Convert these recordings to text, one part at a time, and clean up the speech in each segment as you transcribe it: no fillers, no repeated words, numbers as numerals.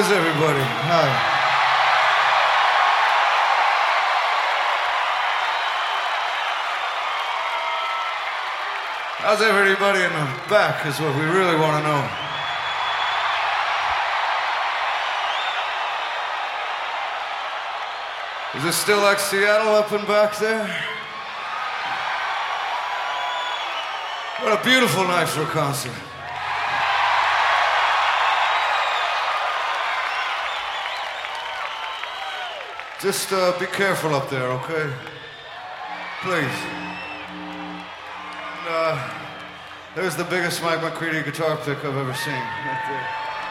is everybody? Hi. How's everybody in the back is what we really want to know. Is it still like Seattle up and back there? What a beautiful night for a concert. Just be careful up there, okay? Please. There's the biggest Mike McCready guitar pick I've ever seen. Right there.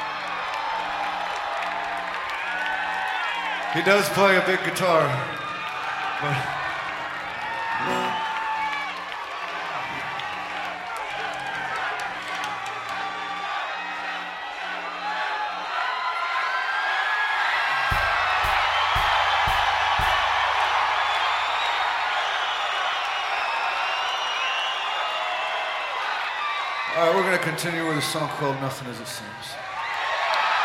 He does play a big guitar, but... All right, we're going to continue with a song called Nothing As It Seems.